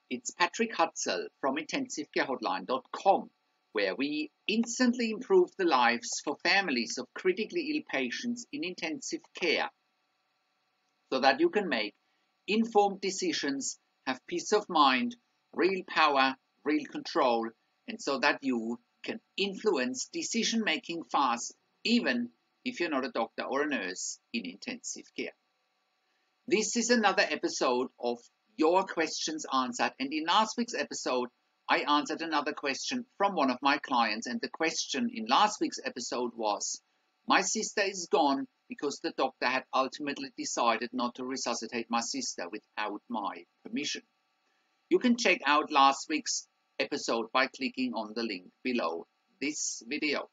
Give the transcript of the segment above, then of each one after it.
It's Patrick Hutzel from IntensiveCareHotline.com, where we instantly improve the lives for families of critically ill patients in intensive care so that you can make informed decisions, have peace of mind, real power, real control, and so that you can influence decision making fast, even if you're not a doctor or a nurse in intensive care. This is another episode of Your Questions Answered, and in last week's episode, I answered another question from one of my clients, and the question in last week's episode was, my sister is gone because the doctor had ultimately decided not to resuscitate my sister without my permission. You can check out last week's episode by clicking on the link below this video.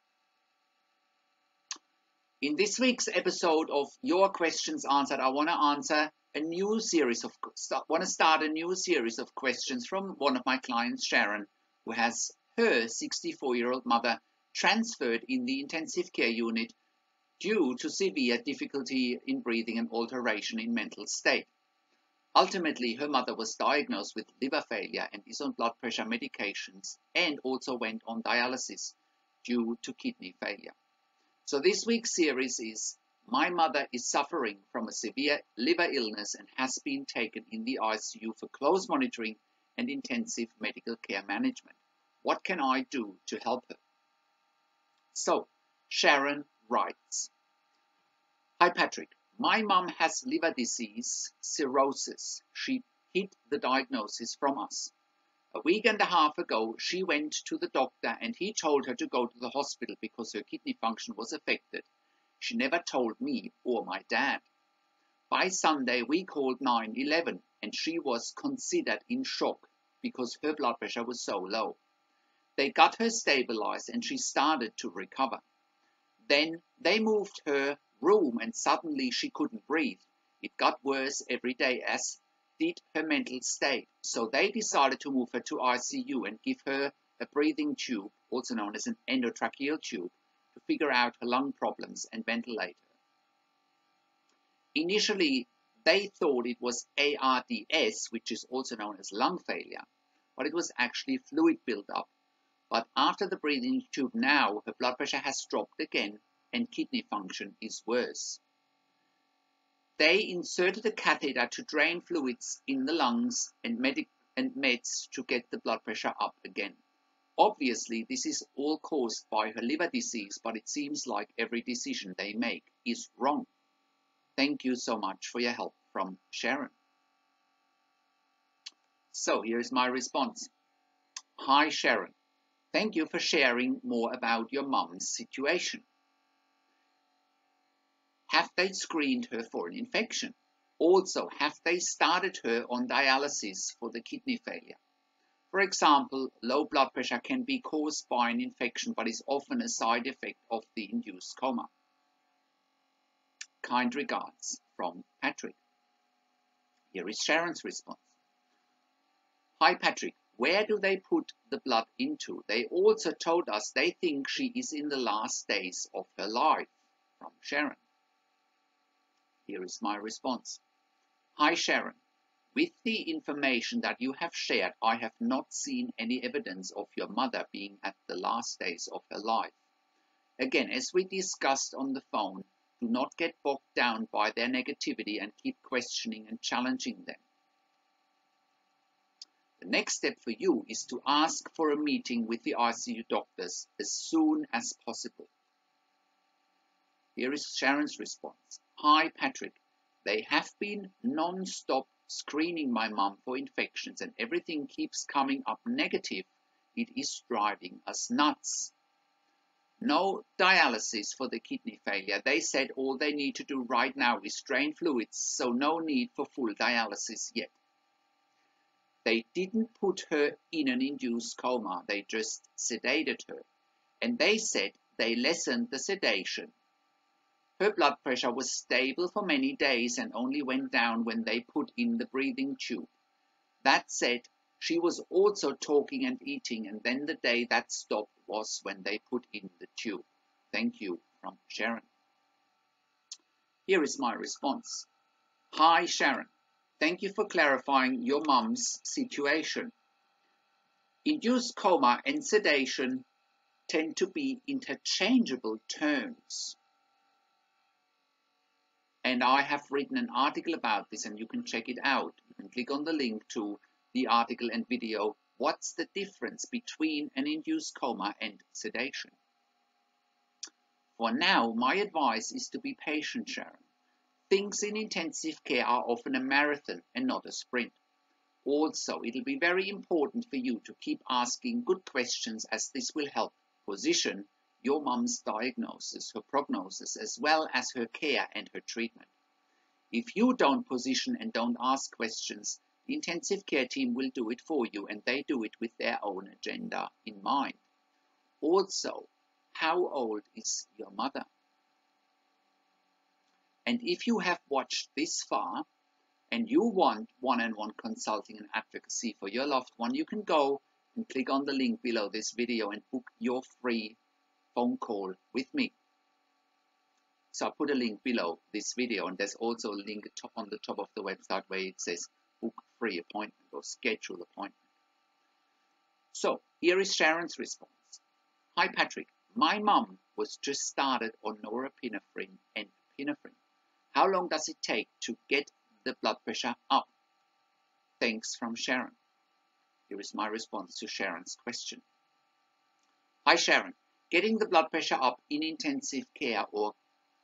In this week's episode of Your Questions Answered, I want to start a new series of questions from one of my clients, Sharon, who has her 64-year-old mother transferred in the intensive care unit due to severe difficulty in breathing and alteration in mental state. Ultimately, her mother was diagnosed with liver failure and is on blood pressure medications and also went on dialysis due to kidney failure. So this week's series is, my mother is suffering from a severe liver illness and has been taken in the ICU for close monitoring and intensive medical care management. What can I do to help her? So, Sharon writes, Hi Patrick, my mum has liver disease, cirrhosis. She hid the diagnosis from us. A week and a half ago, she went to the doctor and he told her to go to the hospital because her kidney function was affected. She never told me or my dad. By Sunday, we called 911 and she was considered in shock because her blood pressure was so low. They got her stabilized and she started to recover. Then they moved her room and suddenly she couldn't breathe. It got worse every day, as did her mental state. So they decided to move her to ICU and give her a breathing tube, also known as an endotracheal tube, to figure out her lung problems and ventilate her. Initially, they thought it was ARDS, which is also known as lung failure, but it was actually fluid buildup. But after the breathing tube now, her blood pressure has dropped again and kidney function is worse. They inserted a catheter to drain fluids in the lungs and meds to get the blood pressure up again. Obviously, this is all caused by her liver disease, but it seems like every decision they make is wrong. Thank you so much for your help, from Sharon. So here's my response. Hi Sharon, thank you for sharing more about your mum's situation. Have they screened her for an infection? Also, have they started her on dialysis for the kidney failure? For example, low blood pressure can be caused by an infection but is often a side effect of the induced coma. Kind regards, from Patrick. Here is Sharon's response. Hi Patrick, where do they put the blood into? They also told us they think she is in the last days of her life, from Sharon. Here is my response. Hi Sharon, with the information that you have shared, I have not seen any evidence of your mother being at the last days of her life. Again, as we discussed on the phone, do not get bogged down by their negativity and keep questioning and challenging them. The next step for you is to ask for a meeting with the ICU doctors as soon as possible. Here is Sharon's response. Hi Patrick, they have been non-stop screening my mum for infections and everything keeps coming up negative. It is driving us nuts. No dialysis for the kidney failure. They said all they need to do right now is drain fluids, so no need for full dialysis yet. They didn't put her in an induced coma, they just sedated her. And they said they lessened the sedation. Her blood pressure was stable for many days and only went down when they put in the breathing tube. That said, she was also talking and eating, and then the day that stopped was when they put in the tube. Thank you, from Sharon. Here is my response. Hi Sharon, Thank you for clarifying your mum's situation. Induced coma and sedation tend to be interchangeable terms. And I have written an article about this, and you can check it out. You can click on the link to the article and video. What's the difference between an induced coma and sedation? For now, my advice is to be patient, Sharon. Things in intensive care are often a marathon and not a sprint. Also, it'll be very important for you to keep asking good questions, as this will help position your mum's diagnosis, her prognosis, as well as her care and her treatment. If you don't position and don't ask questions, the intensive care team will do it for you, and they do it with their own agenda in mind. Also, how old is your mother? And if you have watched this far and you want one-on-one consulting and advocacy for your loved one, you can go and click on the link below this video and book your free phone call with me. So I'll put a link below this video, and there's also a link on the top of the website where it says book free appointment or schedule appointment. So here is Sharon's response. Hi Patrick, my mum was just started on norepinephrine and epinephrine. How long does it take to get the blood pressure up? Thanks, from Sharon. Here is my response to Sharon's question. Hi Sharon, getting the blood pressure up in intensive care or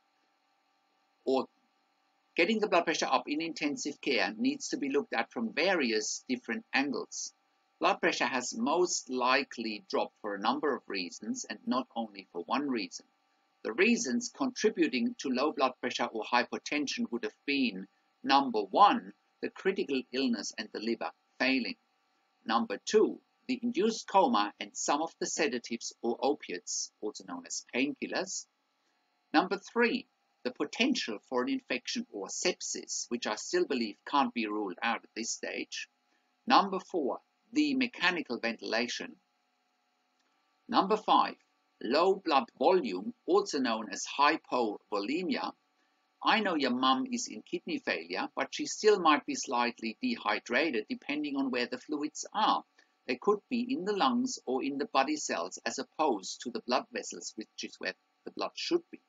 getting the blood pressure up in intensive care needs to be looked at from various different angles. Blood pressure has most likely dropped for a number of reasons, and not only for one reason. The reasons contributing to low blood pressure or hypertension would have been: number one, the critical illness and the liver failing. Number two, the induced coma and some of the sedatives or opiates, also known as painkillers. Number three, the potential for an infection or sepsis, which I still believe can't be ruled out at this stage. Number four, the mechanical ventilation. Number five, low blood volume, also known as hypovolemia. I know your mum is in kidney failure, but she still might be slightly dehydrated depending on where the fluids are. They could be in the lungs or in the body cells, as opposed to the blood vessels, which is where the blood should be.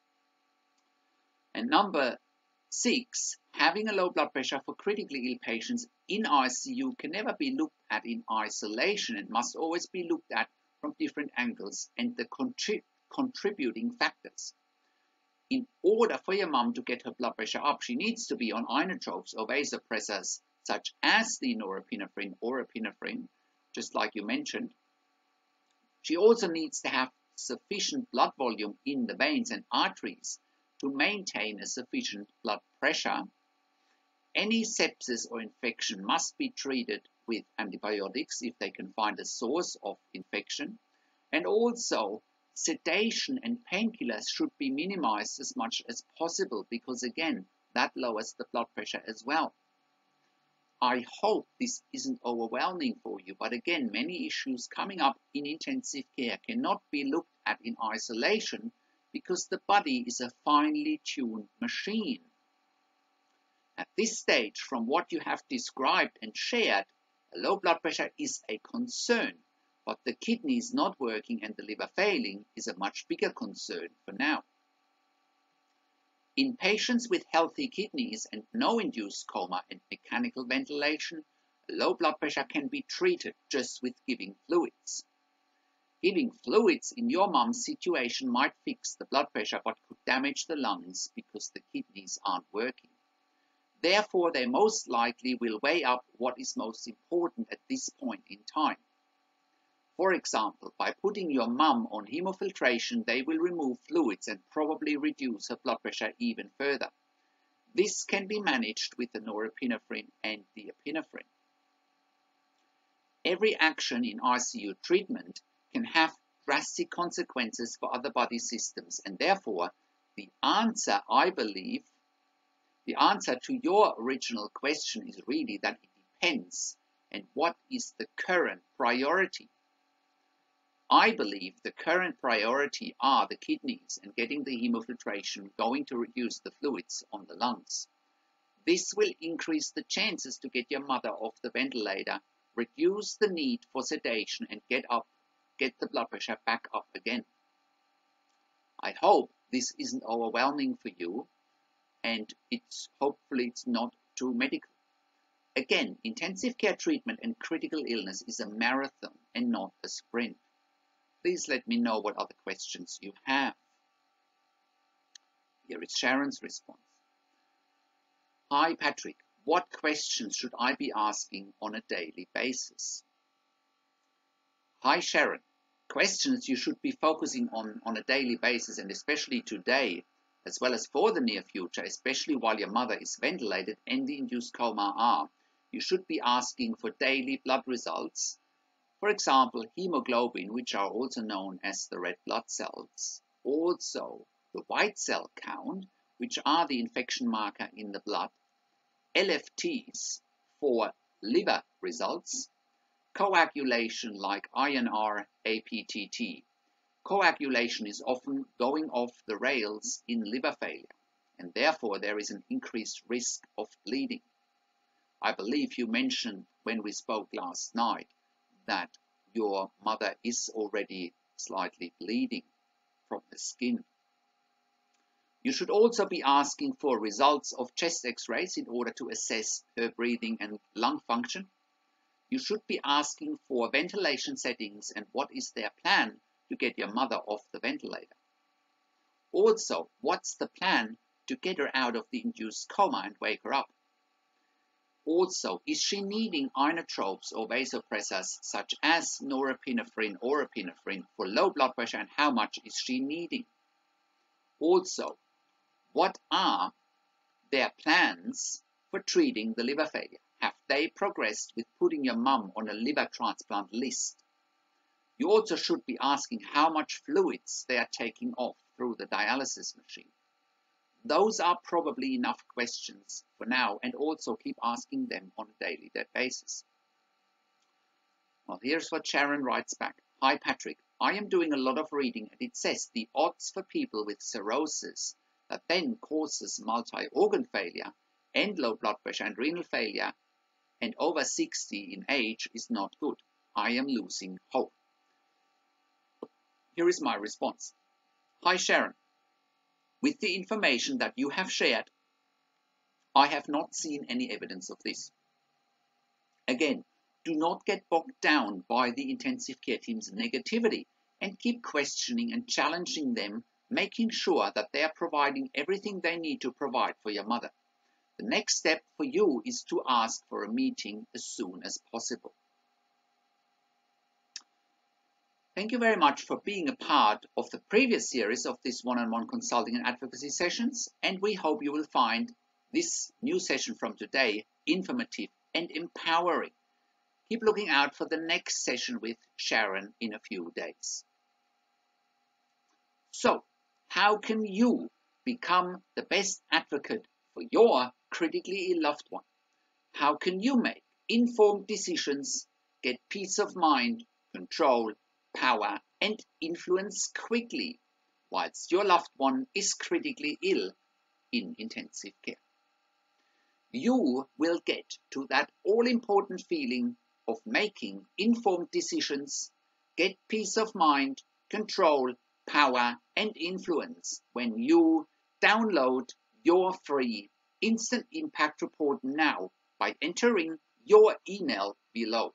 And number six, having a low blood pressure for critically ill patients in ICU can never be looked at in isolation and must always be looked at from different angles and the contributing factors. In order for your mum to get her blood pressure up, she needs to be on inotropes or vasopressors, such as the norepinephrine or epinephrine, just like you mentioned. She also needs to have sufficient blood volume in the veins and arteries to maintain a sufficient blood pressure. Any sepsis or infection must be treated with antibiotics if they can find a source of infection, and also sedation and painkillers should be minimized as much as possible, because again, that lowers the blood pressure as well. I hope this isn't overwhelming for you, but again, many issues coming up in intensive care cannot be looked at in isolation, because the body is a finely tuned machine. At this stage, from what you have described and shared, a low blood pressure is a concern, but the kidneys not working and the liver failing is a much bigger concern for now. In patients with healthy kidneys and no induced coma and mechanical ventilation, low blood pressure can be treated just with giving fluids. Giving fluids in your mum's situation might fix the blood pressure, but could damage the lungs because the kidneys aren't working. Therefore, they most likely will weigh up what is most important at this point in time. For example, by putting your mum on hemofiltration, they will remove fluids and probably reduce her blood pressure even further. This can be managed with the norepinephrine and the epinephrine. Every action in ICU treatment can have drastic consequences for other body systems, and therefore the answer, I believe, the answer to your original question is really that it depends, and what is the current priority. I believe the current priority are the kidneys and getting the hemofiltration going to reduce the fluids on the lungs. This will increase the chances to get your mother off the ventilator, reduce the need for sedation, and get the blood pressure back up again. I hope this isn't overwhelming for you, and hopefully it's not too medical. Again, intensive care treatment and critical illness is a marathon and not a sprint. Please let me know what other questions you have. Here is Sharon's response. Hi Patrick, what questions should I be asking on a daily basis? Hi Sharon, questions you should be focusing on a daily basis, and especially today, as well as for the near future, especially while your mother is ventilated and the induced coma are, you should be asking for daily blood results. For example, hemoglobin, which are also known as the red blood cells. Also, the white cell count, which are the infection marker in the blood. LFTs for liver results. Coagulation like INR, APTT. Coagulation is often going off the rails in liver failure, and therefore there is an increased risk of bleeding. I believe you mentioned when we spoke last night that your mother is already slightly bleeding from the skin. You should also be asking for results of chest x-rays in order to assess her breathing and lung function. You should be asking for ventilation settings and what is their plan to get your mother off the ventilator. Also, what's the plan to get her out of the induced coma and wake her up? Also, is she needing inotropes or vasopressors such as norepinephrine or epinephrine for low blood pressure, and how much is she needing? Also, what are their plans for treating the liver failure? Have they progressed with putting your mum on a liver transplant list? You also should be asking how much fluids they are taking off through the dialysis machine. Those are probably enough questions for now, and also keep asking them on a daily basis. Well, here's what Sharon writes back. Hi Patrick, I am doing a lot of reading, and it says the odds for people with cirrhosis that then causes multi-organ failure and low blood pressure and renal failure and over 60 in age is not good. I am losing hope. Here is my response. Hi Sharon, with the information that you have shared, I have not seen any evidence of this. Again, do not get bogged down by the intensive care team's negativity and keep questioning and challenging them, making sure that they are providing everything they need to provide for your mother. The next step for you is to ask for a meeting as soon as possible. Thank you very much for being a part of the previous series of this one-on-one consulting and advocacy sessions, and we hope you will find this new session from today informative and empowering. Keep looking out for the next session with Sharon in a few days. So, how can you become the best advocate for your critically ill loved one? How can you make informed decisions, get peace of mind, control, power, and influence quickly whilst your loved one is critically ill in intensive care? You will get to that all-important feeling of making informed decisions, get peace of mind, control, power, and influence when you download your free Instant Impact Report now by entering your email below.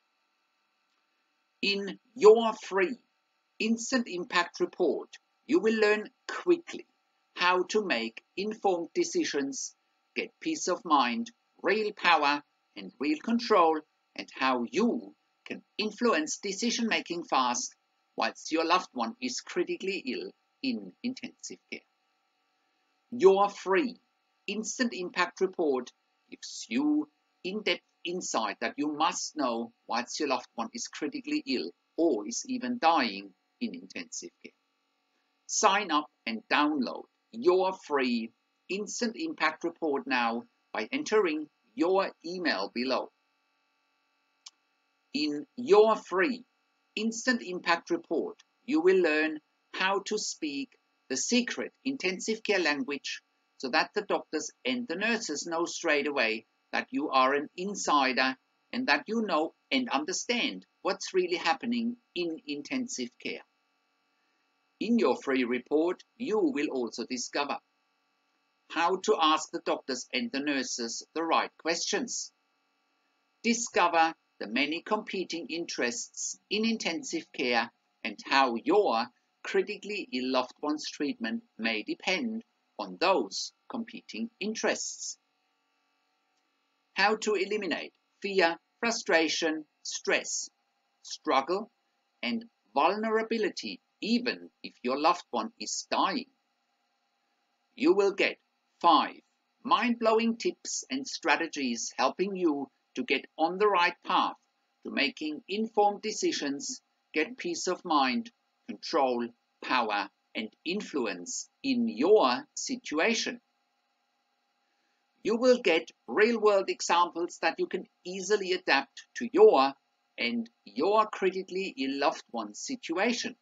In your free Instant Impact Report, you will learn quickly how to make informed decisions, get peace of mind, real power, and real control, and how you can influence decision-making fast whilst your loved one is critically ill in intensive care. Your free Instant Impact Report gives you in-depth insight that you must know whilst your loved one is critically ill or is even dying in intensive care. Sign up and download your free Instant Impact Report now by entering your email below. In your free Instant Impact Report, you will learn how to speak the secret intensive care language, so that the doctors and the nurses know straight away that you are an insider and that you know and understand what's really happening in intensive care. In your free report, you will also discover how to ask the doctors and the nurses the right questions. Discover the many competing interests in intensive care and how your critically ill loved one's treatment may depend on those competing interests. How to eliminate fear, frustration, stress, struggle, and vulnerability even if your loved one is dying. You will get 5 mind-blowing tips and strategies helping you to get on the right path to making informed decisions, get peace of mind, control, power, and influence in your situation. You will get real-world examples that you can easily adapt to your and your critically ill loved one's situation.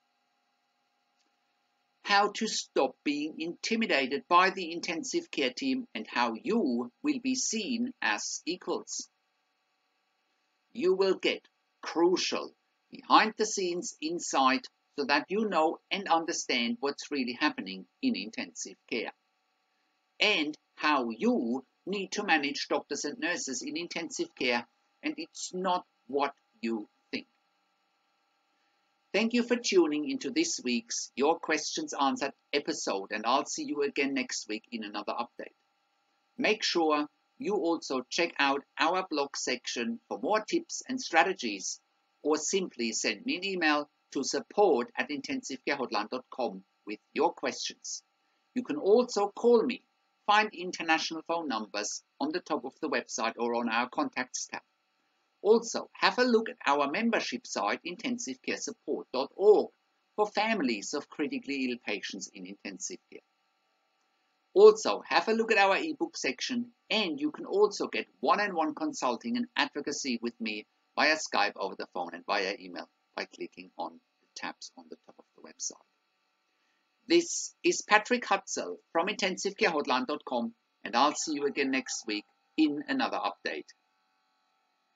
How to stop being intimidated by the intensive care team and how you will be seen as equals. You will get crucial behind-the-scenes insight so that you know and understand what's really happening in intensive care, and how you need to manage doctors and nurses in intensive care, and it's not what you think. Thank you for tuning into this week's Your Questions Answered episode, and I'll see you again next week in another update. Make sure you also check out our blog section for more tips and strategies, or simply send me an email to support@intensivecarehotline.com with your questions. You can also call me. Find international phone numbers on the top of the website or on our contacts tab. Also, have a look at our membership site, intensivecaresupport.org, for families of critically ill patients in intensive care. Also, have a look at our ebook section, and you can also get one-on-one consulting and advocacy with me via Skype, over the phone, and via email by clicking on the tabs on the top of the website. This is Patrick Hutzel from intensivecarehotline.com, and I'll see you again next week in another update.